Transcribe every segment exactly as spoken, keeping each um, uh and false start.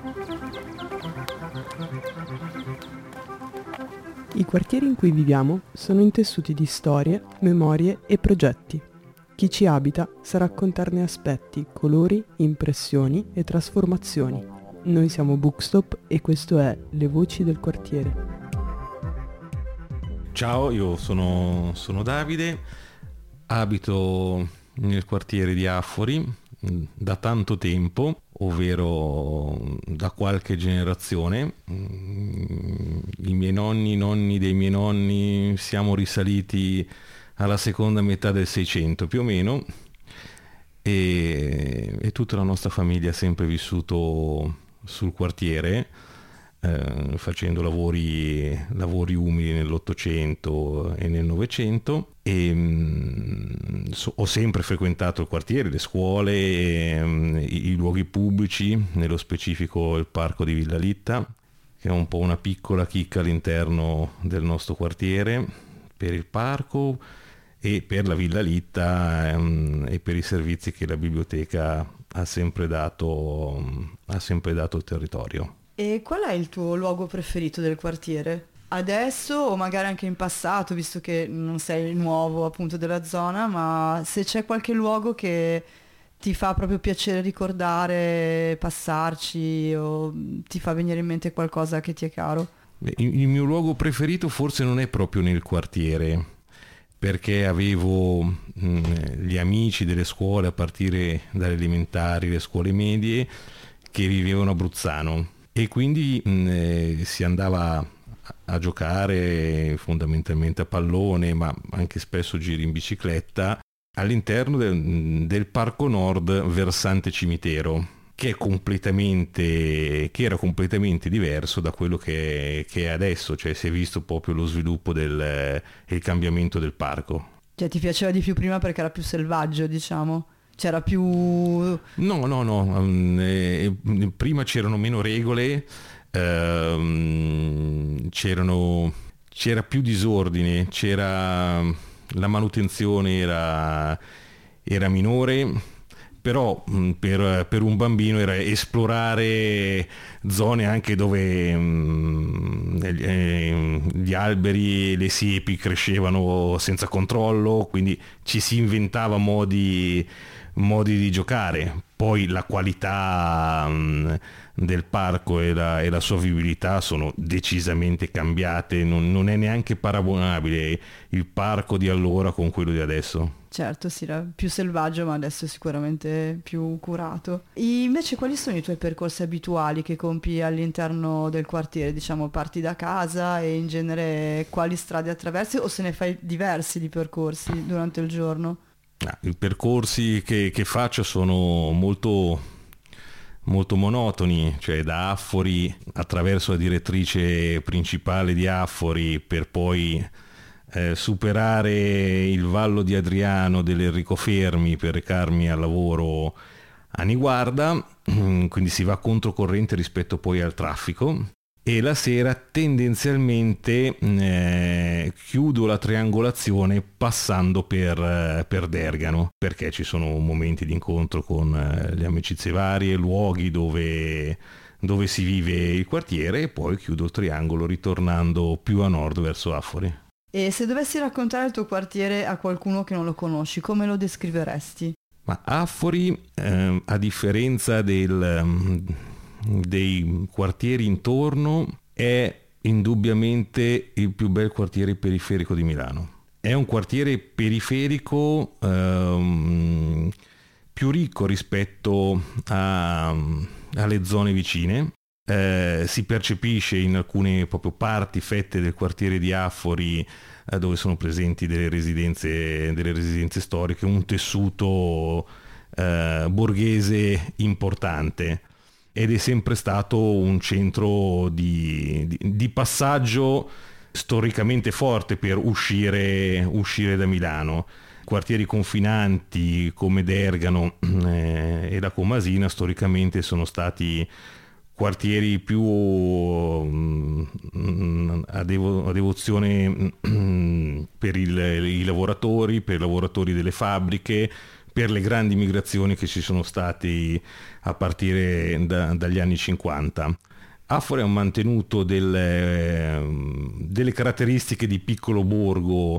I quartieri in cui viviamo sono intessuti di storie, memorie e progetti. Chi ci abita sa raccontarne aspetti, colori, impressioni e trasformazioni. Noi siamo Bookstop e questo è Le Voci del Quartiere. Ciao, io sono, sono Davide, abito nel quartiere di Affori da tanto tempo, ovvero da qualche generazione. I miei nonni, i nonni dei miei nonni, siamo risaliti alla seconda metà del Seicento più o meno, e, e tutta la nostra famiglia ha sempre vissuto sul quartiere, eh, facendo lavori, lavori umili nell'Ottocento e nel Novecento. E, mh, so, ho sempre frequentato il quartiere, le scuole, e, mh, i, i luoghi pubblici, nello specifico il parco di Villa Litta, che è un po' una piccola chicca all'interno del nostro quartiere, per il parco e per la Villa Litta, ehm, e per i servizi che la biblioteca ha sempre dato, ha sempre dato al territorio. E qual è il tuo luogo preferito del quartiere? Adesso o magari anche in passato, visto che non sei nuovo appunto della zona, ma se c'è qualche luogo che ti fa proprio piacere ricordare, passarci, o ti fa venire in mente qualcosa che ti è caro? Il mio luogo preferito forse non è proprio nel quartiere, perché avevo mh, gli amici delle scuole a partire dalle elementari, le scuole medie, che vivevano a Bruzzano, e quindi mh, si andava a giocare fondamentalmente a pallone, ma anche spesso giri in bicicletta all'interno del, del Parco Nord versante cimitero, che è completamente che era completamente diverso da quello che, che è adesso, cioè si è visto proprio lo sviluppo del e il cambiamento del parco. Cioè ti piaceva di più prima perché era più selvaggio, diciamo? C'era più... No, no, no, um, eh, prima c'erano meno regole, ehm, c'erano, c'era più disordine, c'era la manutenzione era, era minore, però per, per un bambino era esplorare zone anche dove mh, eh, gli alberi e le siepi crescevano senza controllo, quindi ci si inventava modi, modi di giocare. Poi la qualità mh, del parco e la, e la sua vivibilità sono decisamente cambiate, non, non è neanche paragonabile il parco di allora con quello di adesso. Certo, sì, era più selvaggio, ma adesso è sicuramente più curato. E invece quali sono i tuoi percorsi abituali che compi all'interno del quartiere? Diciamo, parti da casa e in genere quali strade attraversi, o se ne fai diversi di percorsi durante il giorno? I percorsi che, che faccio sono molto, molto monotoni, cioè da Affori attraverso la direttrice principale di Affori per poi eh, superare il Vallo di Adriano dell'Enrico Fermi per recarmi al lavoro a Niguarda, quindi si va controcorrente rispetto poi al traffico. E la sera tendenzialmente eh, chiudo la triangolazione passando per, per Dergano, perché ci sono momenti di incontro con eh, le amicizie varie, luoghi dove, dove si vive il quartiere, e poi chiudo il triangolo ritornando più a nord verso Affori. E se dovessi raccontare il tuo quartiere a qualcuno che non lo conosci, come lo descriveresti? Ma Affori, eh, a differenza del... Um, dei quartieri intorno, è indubbiamente il più bel quartiere periferico di Milano. È un quartiere periferico ehm, più ricco rispetto a, alle zone vicine. Eh, si percepisce in alcune proprio parti, fette del quartiere di Affori, eh, dove sono presenti delle residenze, delle residenze storiche, un tessuto eh, borghese importante. Ed è sempre stato un centro di, di, di passaggio storicamente forte per uscire, uscire da Milano. Quartieri confinanti come Dergano eh, e la Comasina storicamente sono stati quartieri più mh, a, devo, a devozione mh, per il, i lavoratori, per i lavoratori delle fabbriche, per le grandi migrazioni che ci sono state a partire da, dagli anni cinquanta. Afore ha mantenuto delle, delle caratteristiche di piccolo borgo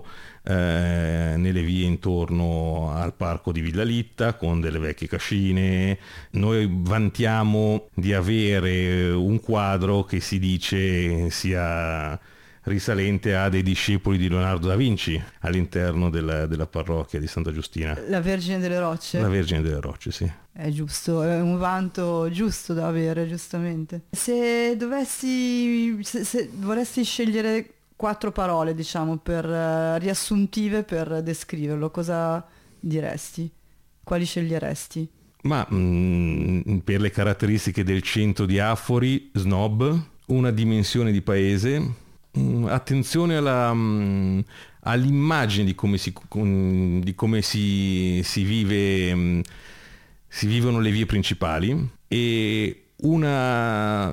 eh, nelle vie intorno al parco di Villa Litta, con delle vecchie cascine. Noi vantiamo di avere un quadro che si dice sia risalente a dei discepoli di Leonardo da Vinci all'interno della, della parrocchia di Santa Giustina. La Vergine delle Rocce? La Vergine delle Rocce, sì. È giusto, è un vanto giusto da avere, giustamente. Se dovessi, se, se vorresti scegliere quattro parole, diciamo, per uh, riassuntive per descriverlo, cosa diresti? Quali sceglieresti? Ma mh, per le caratteristiche del centro di Afori, snob, una dimensione di paese, attenzione alla, um, all'immagine di come si, um, di come si, si vive, um, si vivono le vie principali, e una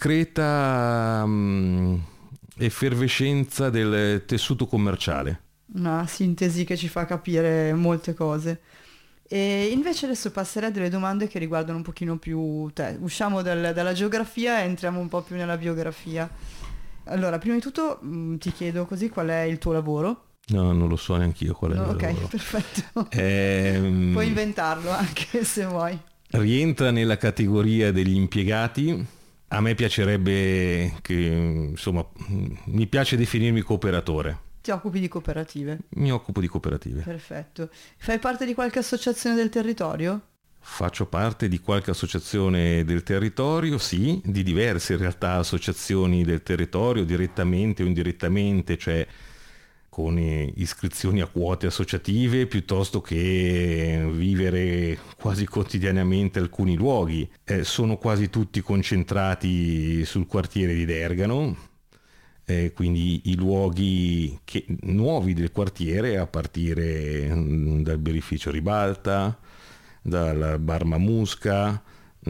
discreta um, effervescenza del tessuto commerciale. Una sintesi che ci fa capire molte cose. E invece adesso passerei a delle domande che riguardano un pochino più te. Usciamo dal, dalla geografia e entriamo un po' più nella biografia. Allora, prima di tutto mh, ti chiedo così qual è il tuo lavoro? No, non lo so neanche io qual è no, il mio ok, lavoro. Ok, perfetto. Ehm, Puoi inventarlo anche se vuoi. Rientra nella categoria degli impiegati. A me piacerebbe che, insomma, mi piace definirmi cooperatore. Ti occupi di cooperative? Mi occupo di cooperative. Perfetto. Fai parte di qualche associazione del territorio? Faccio parte di qualche associazione del territorio, sì, di diverse in realtà associazioni del territorio, direttamente o indirettamente, cioè con iscrizioni a quote associative, piuttosto che vivere quasi quotidianamente alcuni luoghi. Eh, sono quasi tutti concentrati sul quartiere di Dergano, eh, quindi i luoghi che, nuovi del quartiere, a partire mh, dal birrificio Ribalta, dal bar Mamusca,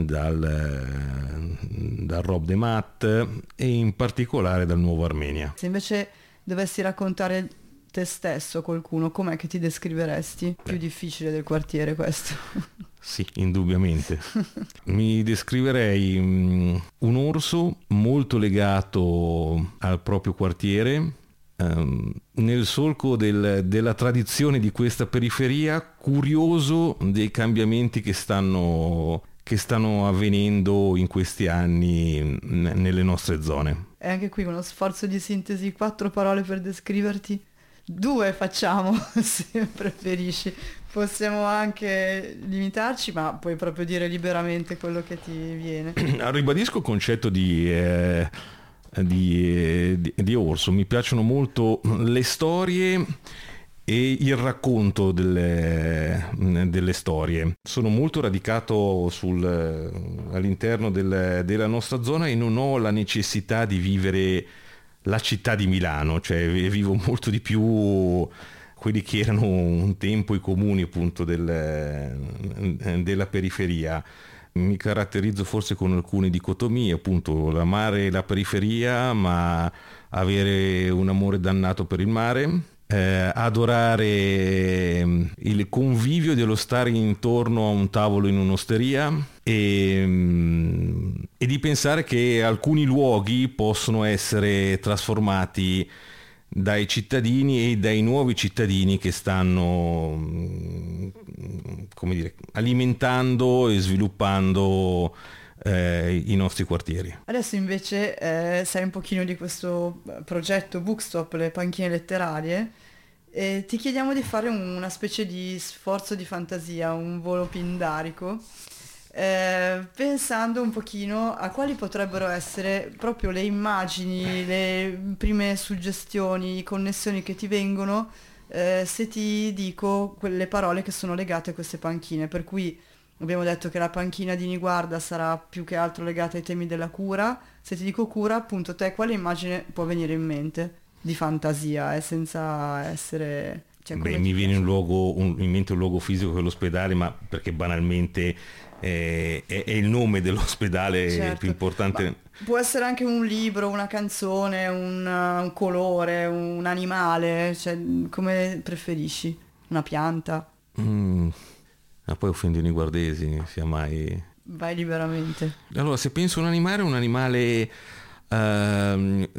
dal, dal Rob de Mat e in particolare dal Nuovo Armenia. Se invece dovessi raccontare te stesso a qualcuno, com'è che ti descriveresti? Beh. Più difficile del quartiere questo. Sì, indubbiamente. Mi descriverei um, un orso molto legato al proprio quartiere, Um, nel solco del, della tradizione di questa periferia, curioso dei cambiamenti che stanno, che stanno avvenendo in questi anni n- nelle nostre zone. E anche qui uno sforzo di sintesi, quattro parole per descriverti. Due facciamo, se preferisci. Possiamo anche limitarci, ma puoi proprio dire liberamente quello che ti viene. Ribadisco il concetto di... Eh, Di, di, di orso. Mi piacciono molto le storie e il racconto delle, delle storie. Sono molto radicato sul, all'interno del, della nostra zona e non ho la necessità di vivere la città di Milano, cioè vivo molto di più quelli che erano un tempo i comuni appunto del, della periferia. Mi caratterizzo forse con alcune dicotomie, appunto l'amare la periferia ma avere un amore dannato per il mare, eh, adorare il convivio dello stare intorno a un tavolo in un'osteria e, e di pensare che alcuni luoghi possono essere trasformati dai cittadini e dai nuovi cittadini che stanno, come dire, alimentando e sviluppando eh, i nostri quartieri. Adesso invece eh, sai un pochino di questo progetto Bookstop, le panchine letterarie, e ti chiediamo di fare una specie di sforzo di fantasia, un volo pindarico, Eh, pensando un pochino a quali potrebbero essere proprio le immagini, le prime suggestioni, connessioni che ti vengono eh, se ti dico quelle parole che sono legate a queste panchine. Per cui abbiamo detto che la panchina di Niguarda sarà più che altro legata ai temi della cura. Se ti dico cura, appunto, te quale immagine può venire in mente di fantasia, eh, senza essere... Cioè, Beh, mi viene un luogo, un, in mente un luogo fisico che è l'ospedale, ma perché banalmente eh, è, è il nome dell'ospedale certo. più importante. Ma può essere anche un libro, una canzone, un, un colore, un animale, cioè come preferisci? Una pianta? Mm, Ma poi offendo i niguardesi, sia mai... Vai liberamente. Allora, se penso a un animale, un animale... Uh,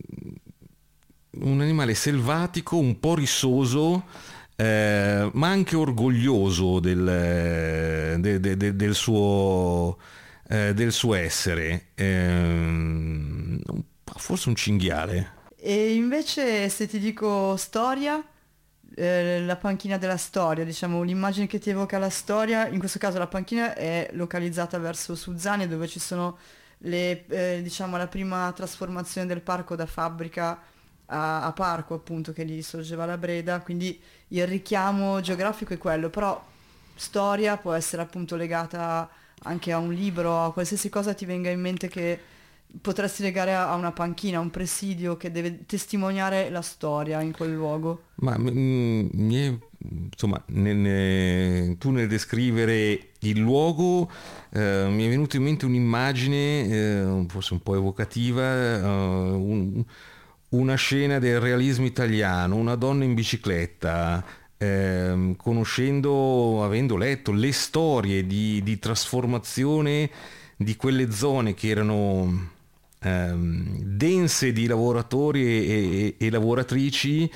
un animale selvatico, un po' rissoso, eh, ma anche orgoglioso del, de, de, de, del, suo, eh, del suo essere. Eh, forse un cinghiale. E invece se ti dico storia, eh, la panchina della storia, diciamo l'immagine che ti evoca la storia, in questo caso la panchina è localizzata verso Suzzane, dove ci sono le, eh, diciamo la prima trasformazione del parco da fabbrica a, a parco, appunto, che lì sorgeva la Breda, quindi il richiamo geografico è quello, però storia può essere appunto legata anche a un libro, a qualsiasi cosa ti venga in mente che potresti legare a una panchina, a un presidio che deve testimoniare la storia in quel luogo. Ma mm, mi è, insomma, nel, ne, tu nel descrivere il luogo eh, mi è venuta in mente un'immagine, eh, forse un po' evocativa, eh, un, una scena del realismo italiano, una donna in bicicletta, eh, conoscendo, avendo letto le storie di, di trasformazione di quelle zone che erano ehm, dense di lavoratori e, e, e lavoratrici,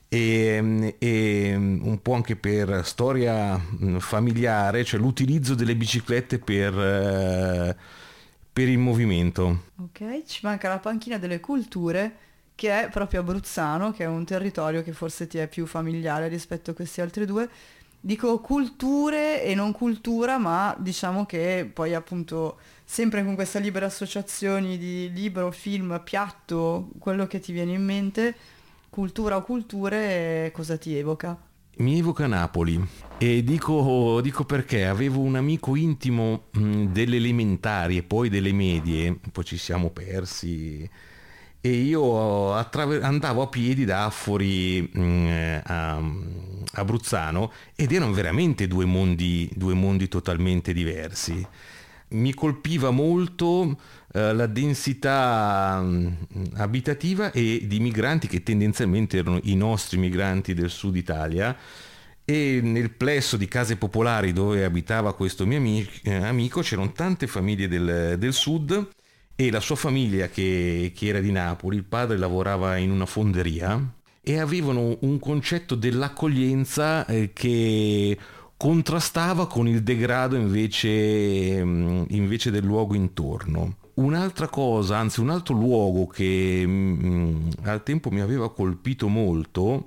e, e un po' anche per storia familiare, cioè l'utilizzo delle biciclette per, eh, per il movimento. Ok, ci manca la panchina delle culture, che è proprio abruzzano, che è un territorio che forse ti è più familiare rispetto a questi altri due. Dico culture e non cultura, ma diciamo che poi appunto sempre con questa libera associazione di libro, film, piatto, quello che ti viene in mente, cultura o culture, cosa ti evoca? Mi evoca Napoli, e dico, dico perché avevo un amico intimo mh, delle elementari e poi delle medie, poi ci siamo persi, e io attraver- andavo a piedi da Affori mh, a, a Bruzzano, ed erano veramente due mondi, due mondi totalmente diversi. Mi colpiva molto eh, la densità mh, abitativa e di migranti, che tendenzialmente erano i nostri migranti del sud Italia, e nel plesso di case popolari dove abitava questo mio amic- eh, amico c'erano tante famiglie del, del sud, e la sua famiglia che, che era di Napoli. Il padre lavorava in una fonderia e avevano un concetto dell'accoglienza eh, che contrastava con il degrado invece, invece del luogo intorno. Un'altra cosa, anzi un altro luogo che mh, al tempo mi aveva colpito molto,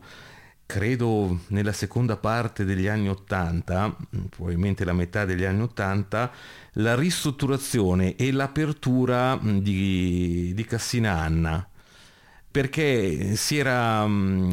credo nella seconda parte degli anni Ottanta, probabilmente la metà degli anni Ottanta, la ristrutturazione e l'apertura di, di Cassina Anna, perché si era,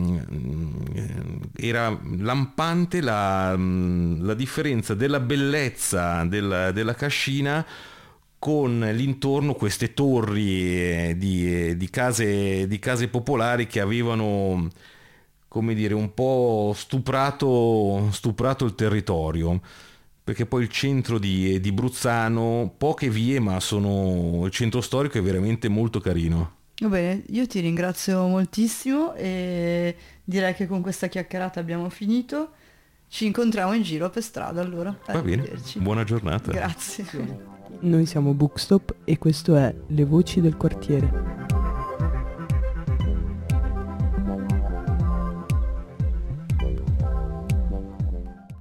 era lampante la, la differenza della bellezza della, della cascina con l'intorno queste torri di, di, case, di case popolari che avevano, come dire, un po' stuprato, stuprato il territorio, perché poi il centro di, di Bruzzano, poche vie, ma sono, il centro storico è veramente molto carino. Va bene, io ti ringrazio moltissimo e direi che con questa chiacchierata abbiamo finito. Ci incontriamo in giro per strada allora. Va bene, buona giornata. Grazie. Noi siamo Bookstop e questo è Le Voci del Quartiere.